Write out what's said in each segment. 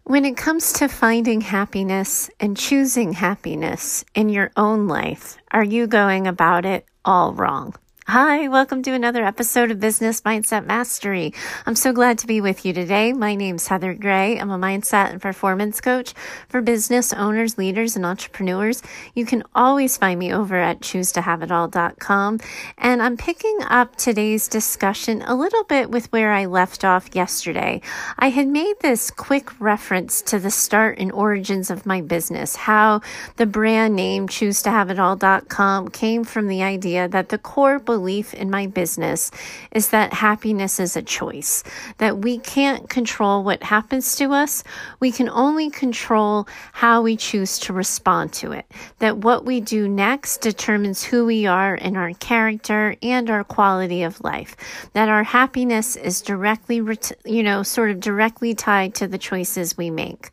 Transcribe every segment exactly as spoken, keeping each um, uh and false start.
When it comes to finding happiness and choosing happiness in your own life, are you going about it all wrong? Hi, welcome to another episode of Business Mindset Mastery. I'm so glad to be with you today. My name's Heather Gray. I'm a mindset and performance coach for business owners, leaders, and entrepreneurs. You can always find me over at choose to have it all dot com. And I'm picking up today's discussion a little bit with where I left off yesterday. I had made this quick reference to the start and origins of my business, how the brand name choose to have it all dot com came from the idea that the core belief in my business is that happiness is a choice, that we can't control what happens to us. We can only control how we choose to respond to it, that what we do next determines who we are and our character and our quality of life, that our happiness is directly, you know, sort of directly tied to the choices we make.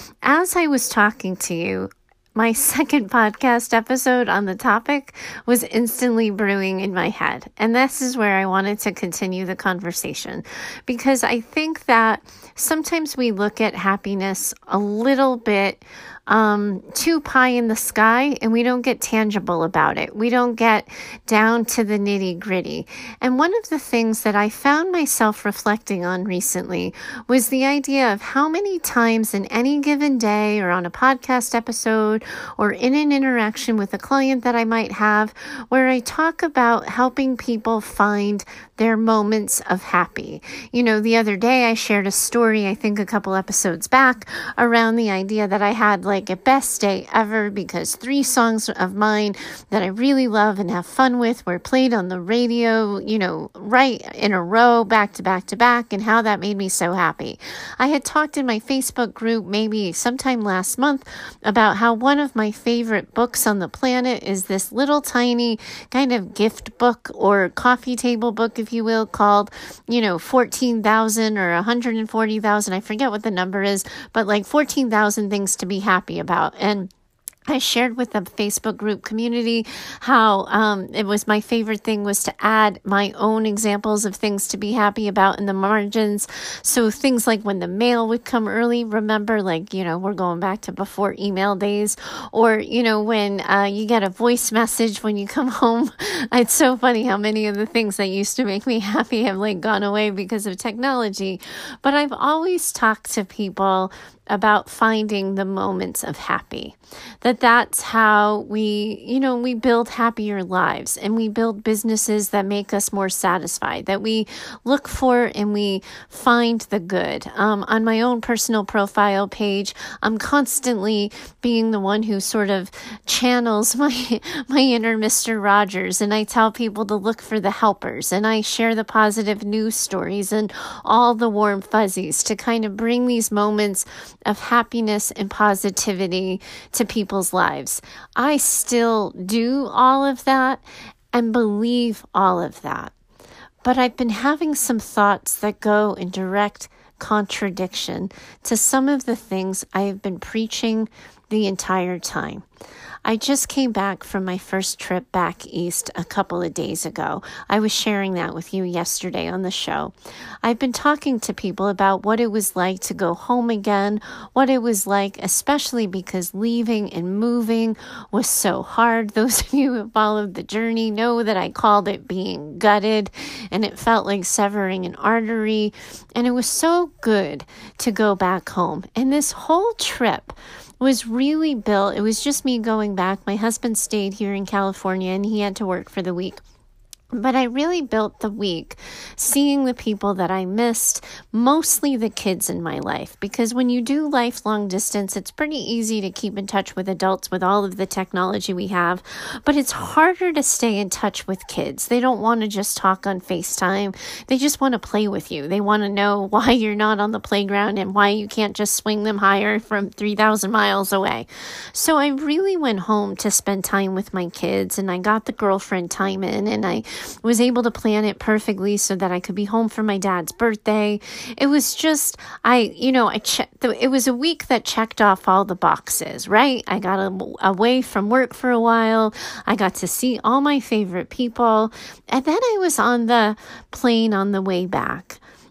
As I was talking to you, my second podcast episode on the topic was instantly brewing in my head. And this is where I wanted to continue the conversation, because I think that sometimes we look at happiness a little bit um, too pie in the sky, and we don't get tangible about it. We don't get down to the nitty gritty. And one of the things that I found myself reflecting on recently was the idea of how many times in any given day or on a podcast episode or in an interaction with a client that I might have where I talk about helping people find their moments of happy. You know, the other day I shared a story, I think a couple episodes back, around the idea that I had like a best day ever because three songs of mine that I really love and have fun with were played on the radio, you know, right in a row, back to back to back, and how that made me so happy. I had talked in my Facebook group maybe sometime last month about how one of my favorite books on the planet is this little tiny kind of gift book or coffee table book, if you will, called, you know, fourteen thousand or one hundred forty thousand. I forget what the number is, but like fourteen thousand things to be happy about. And I shared with the Facebook group community how um, it was my favorite thing was to add my own examples of things to be happy about in the margins. So things like when the mail would come early, remember, like, you know, we're going back to before email days, or, you know, when uh, you get a voice message when you come home. It's so funny how many of the things that used to make me happy have like gone away because of technology. But I've always talked to people about finding the moments of happy, that that's how we, you know, we build happier lives and we build businesses that make us more satisfied, that we look for and we find the good. Um, on my own personal profile page, I'm constantly being the one who sort of channels my, my inner Mister Rogers, and I tell people to look for the helpers, and I share the positive news stories and all the warm fuzzies to kind of bring these moments of happiness and positivity to people's lives. I still do all of that and believe all of that. But I've been having some thoughts that go in direct contradiction to some of the things I have been preaching the entire time. I just came back from my first trip back east a couple of days ago. I was sharing that with you yesterday on the show. I've been talking to people about what it was like to go home again, what it was like, especially because leaving and moving was so hard. Those of you who followed the journey know that I called it being gutted, and it felt like severing an artery, and it was so good to go back home. And this whole trip was really built. It was just me going back. My husband stayed here in California and he had to work for the week. But I really built the week seeing the people that I missed, mostly the kids in my life, because when you do lifelong distance, it's pretty easy to keep in touch with adults with all of the technology we have, but it's harder to stay in touch with kids. They don't want to just talk on FaceTime. They just want to play with you. They want to know why you're not on the playground and why you can't just swing them higher from three thousand miles away. So I really went home to spend time with my kids, and I got the girlfriend time in, and I was able to plan it perfectly so that I could be home for my dad's birthday. It was just, I, you know, I checked, it was a week that checked off all the boxes, right? I got a, away from work for a while. I got to see all my favorite people. And then I was on the plane on the way back.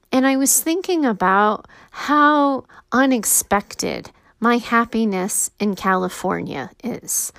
And I was thinking about how unexpected my happiness in California is.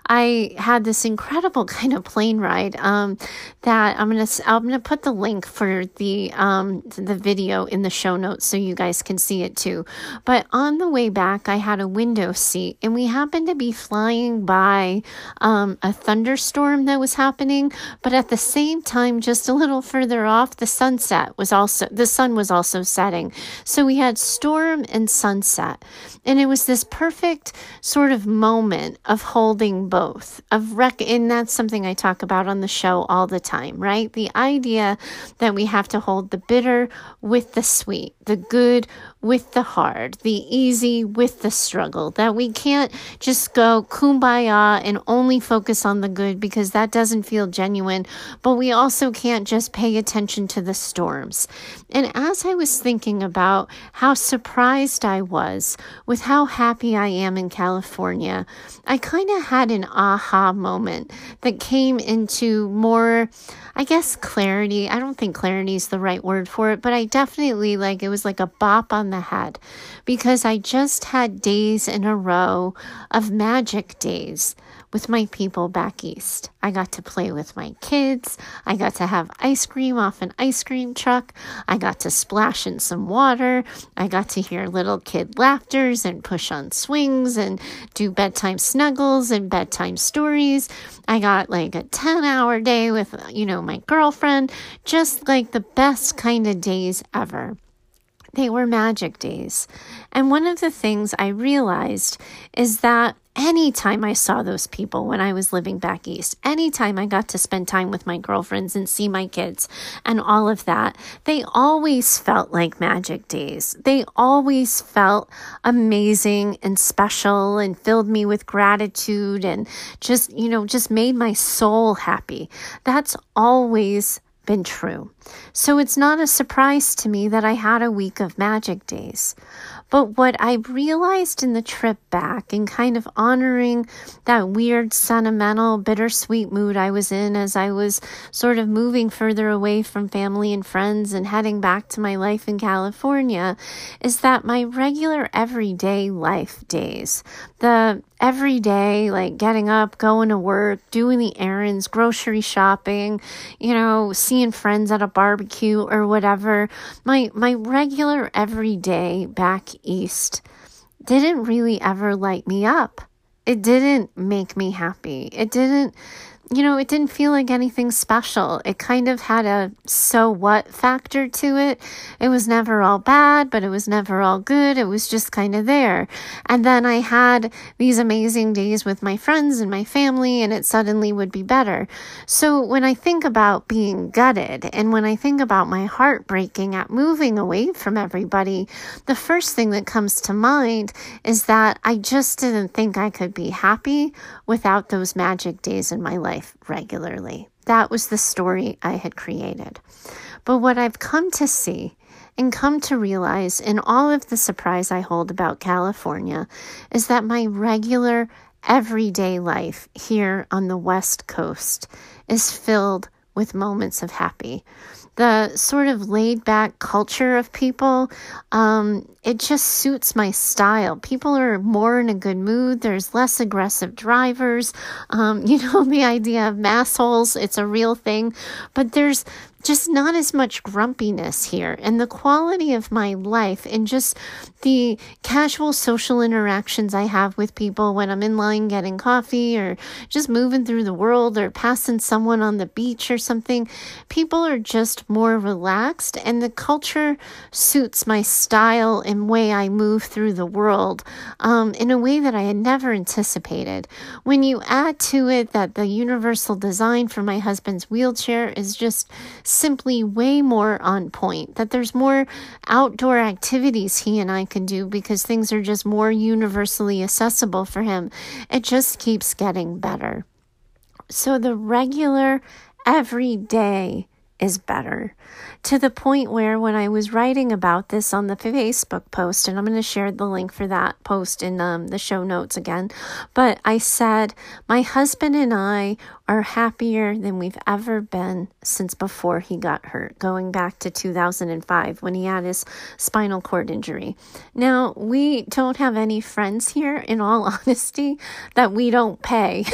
I had this incredible kind of plane ride um, that I'm gonna I'm gonna put the link for the um, the video in the show notes so you guys can see it too. But on the way back, I had a window seat, and we happened to be flying by um, a thunderstorm that was happening. But at the same time, just a little further off, the sunset was also the sun was also setting. So we had storm and sunset, and it was was this perfect sort of moment of holding both, of rec- and that's something I talk about on the show all the time, right? The idea that we have to hold the bitter with the sweet, the good with the hard, the easy with the struggle, that we can't just go kumbaya and only focus on the good because that doesn't feel genuine, but we also can't just pay attention to the storms. And as I was thinking about how surprised I was with how happy I am in California, I kind of had an aha moment that came into more, I guess, clarity. I don't think clarity is the right word for it, but I definitely like, it was like a bop on the head because I just had days in a row of magic days with my people back east. I got to play with my kids. I got to have ice cream off an ice cream truck. I got to splash in some water. I got to hear little kid laughters and push on swings and do bedtime snuggles and bedtime stories. I got like a ten hour day with, you know, my girlfriend, just like the best kind of days ever. They were magic days. And one of the things I realized is that anytime I saw those people when I was living back east, anytime I got to spend time with my girlfriends and see my kids and all of that, they always felt like magic days. They always felt amazing and special and filled me with gratitude and just, you know, just made my soul happy. That's always been true. So it's not a surprise to me that I had a week of magic days. But what I realized in the trip back and kind of honoring that weird, sentimental, bittersweet mood I was in as I was sort of moving further away from family and friends and heading back to my life in California is that my regular everyday life days, the everyday, like getting up, going to work, doing the errands, grocery shopping, you know, seeing friends at a barbecue or whatever, my my regular everyday back east didn't really ever light me up. It didn't make me happy. It didn't, you know, it didn't feel like anything special. It kind of had a so what factor to it. It was never all bad, but it was never all good. It was just kind of there. And then I had these amazing days with my friends and my family, and it suddenly would be better. So when I think about being gutted and when I think about my heart breaking at moving away from everybody, the first thing that comes to mind is that I just didn't think I could be happy without those magic days in my life regularly. That was the story I had created. But what I've come to see and come to realize in all of the surprise I hold about California is that my regular everyday life here on the West Coast is filled with moments of happy. The sort of laid back culture of people, um, it just suits my style. People are more in a good mood. There's less aggressive drivers. Um, you know, the idea of massholes, it's a real thing, but there's just not as much grumpiness here. And the quality of my life and just the casual social interactions I have with people when I'm in line getting coffee or just moving through the world or passing someone on the beach or something, people are just more relaxed, and the culture suits my style and way I move through the world um, in a way that I had never anticipated. When you add to it that the universal design for my husband's wheelchair is just simply way more on point, that there's more outdoor activities he and I can do because things are just more universally accessible for him, it just keeps getting better. So the regular everyday is better, to the point where when I was writing about this on the Facebook post, and I'm going to share the link for that post in um, the show notes again, but I said, my husband and I are happier than we've ever been since before he got hurt, going back to two thousand five when he had his spinal cord injury. Now, we don't have any friends here, in all honesty, that we don't pay.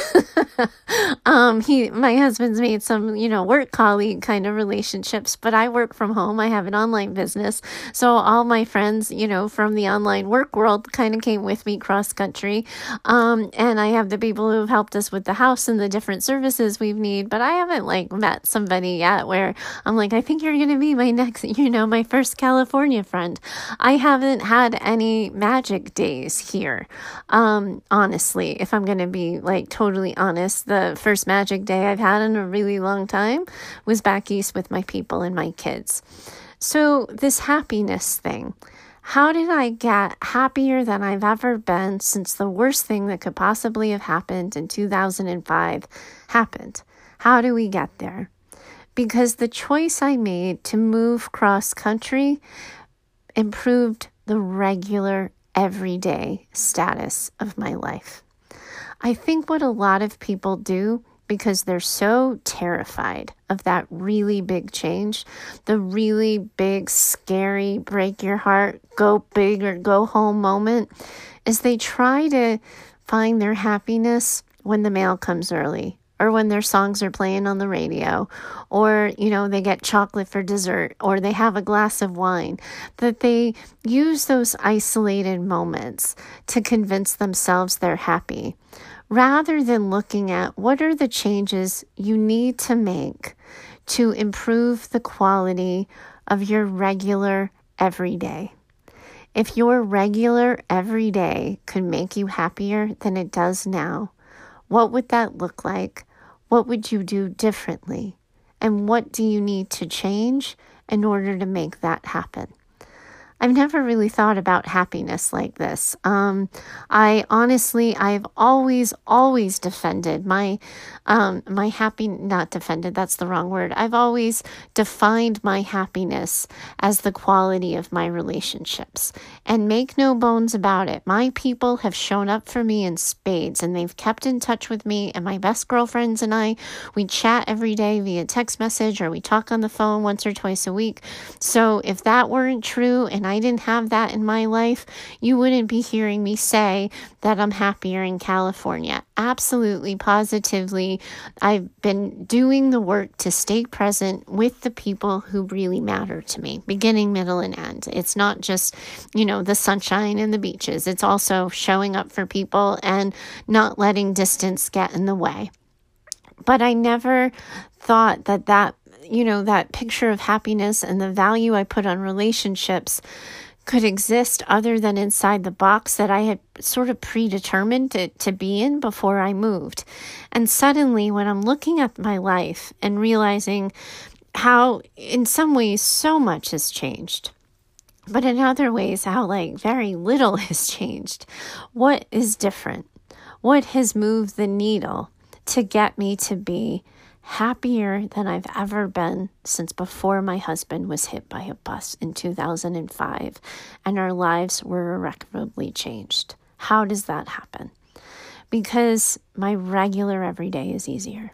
um, he, my husband's made some, you know, work colleague kind of relationships, but I work from home. I have an online business. So all my friends, you know, from the online work world kind of came with me cross country. Um, and I have the people who have helped us with the house and the different services we need, but I haven't like met somebody yet where I'm like, I think you're going to be my next, you know, my first California friend. I haven't had any magic days here. Um, honestly, if I'm going to be like totally honest, the first magic day I've had in a really long time was back east with my people and my kids. So this happiness thing, how did I get happier than I've ever been since the worst thing that could possibly have happened in two thousand five happened? How do we get there? Because the choice I made to move cross country improved the regular, everyday status of my life. I think what a lot of people do, because they're so terrified of that really big change, the really big, scary, break your heart, go big or go home moment, is they try to find their happiness when the mail comes early, or when their songs are playing on the radio, or, you know, they get chocolate for dessert, or they have a glass of wine, that they use those isolated moments to convince themselves they're happy, rather than looking at what are the changes you need to make to improve the quality of your regular everyday. If your regular everyday could make you happier than it does now, what would that look like? What would you do differently? And what do you need to change in order to make that happen? I've never really thought about happiness like this. Um, I honestly, I've always, always defended my, um, my happy, not defended, that's the wrong word. I've always defined my happiness as the quality of my relationships. And make no bones about it, my people have shown up for me in spades, and they've kept in touch with me, and my best girlfriends and I, we chat every day via text message, or we talk on the phone once or twice a week. So if that weren't true, and I didn't have that in my life, you wouldn't be hearing me say that I'm happier in California. Absolutely, positively, I've been doing the work to stay present with the people who really matter to me, beginning, middle, and end. It's not just, you know, the sunshine and the beaches. It's also showing up for people and not letting distance get in the way. But I never thought that that you know, that picture of happiness and the value I put on relationships could exist other than inside the box that I had sort of predetermined to, to be in before I moved. And suddenly, when I'm looking at my life and realizing how, in some ways, so much has changed, but in other ways, how, like, very little has changed, what is different? What has moved the needle to get me to be happier than I've ever been since before my husband was hit by a bus in two thousand five and our lives were irrecoverably changed? How does that happen? Because my regular everyday is easier.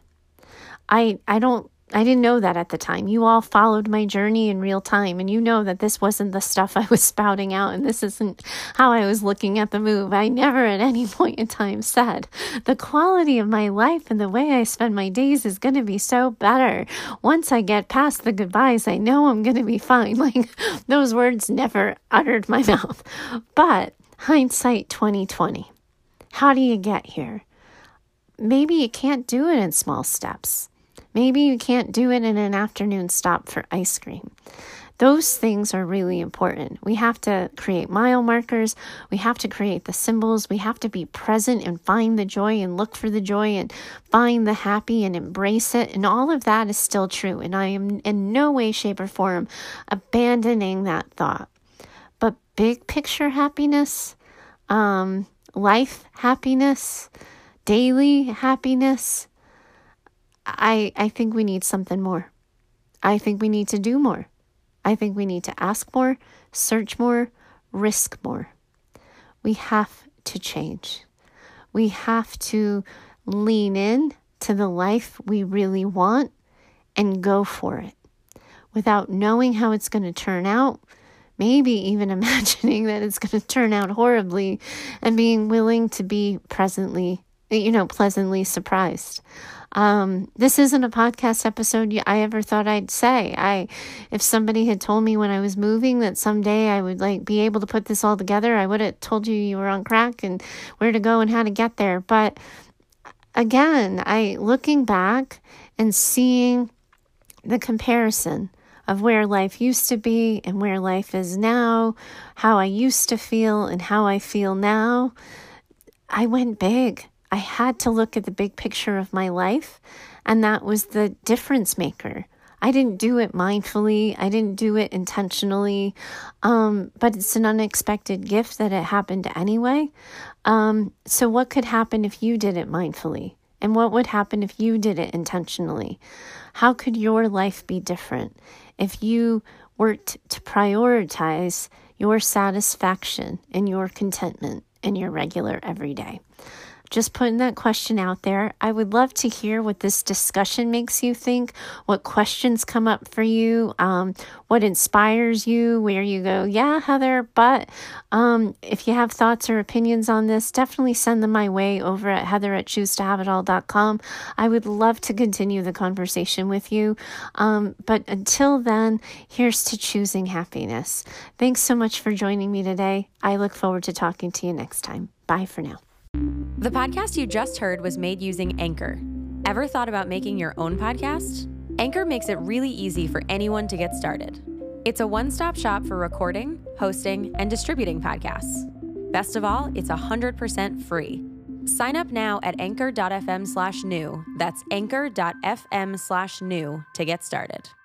I I don't I didn't know that at the time. You all followed my journey in real time, and you know that this wasn't the stuff I was spouting out, and this isn't how I was looking at the move. I never at any point in time said, the quality of my life and the way I spend my days is going to be so better. Once I get past the goodbyes, I know I'm going to be fine. Like, those words never uttered my mouth. But hindsight twenty twenty. How do you get here? Maybe you can't do it in small steps. Maybe you can't do it in an afternoon stop for ice cream. Those things are really important. We have to create mile markers. We have to create the symbols. We have to be present and find the joy and look for the joy and find the happy and embrace it. And all of that is still true. And I am in no way, shape, or form abandoning that thought. But big picture happiness, um, life happiness, daily happiness, I, I think we need something more. I think we need to do more. I think we need to ask more, search more, risk more. We have to change. We have to lean in to the life we really want and go for it without knowing how it's going to turn out, maybe even imagining that it's going to turn out horribly, and being willing to be presently, you know, pleasantly surprised. Um, this isn't a podcast episode I ever thought I'd say. I, if somebody had told me when I was moving that someday I would like be able to put this all together, I would have told you you were on crack and where to go and how to get there. But again, I looking back and seeing the comparison of where life used to be and where life is now, how I used to feel and how I feel now, I went big. I had to look at the big picture of my life, and that was the difference maker. I didn't do it mindfully. I didn't do it intentionally, um, but it's an unexpected gift that it happened anyway. Um, so what could happen if you did it mindfully? And what would happen if you did it intentionally? How could your life be different if you worked to prioritize your satisfaction and your contentment in your regular everyday? Just putting that question out there. I would love to hear what this discussion makes you think, what questions come up for you, um, what inspires you, where you go, yeah, Heather, but um, if you have thoughts or opinions on this, definitely send them my way over at heather at choose to have it all dot com. I would love to continue the conversation with you. Um, but until then, here's to choosing happiness. Thanks so much for joining me today. I look forward to talking to you next time. Bye for now. The podcast you just heard was made using Anchor. Ever thought about making your own podcast? Anchor makes it really easy for anyone to get started. It's a one-stop shop for recording, hosting, and distributing podcasts. Best of all, it's one hundred percent free. Sign up now at anchor dot f m slash new. That's anchor dot f m slash new to get started.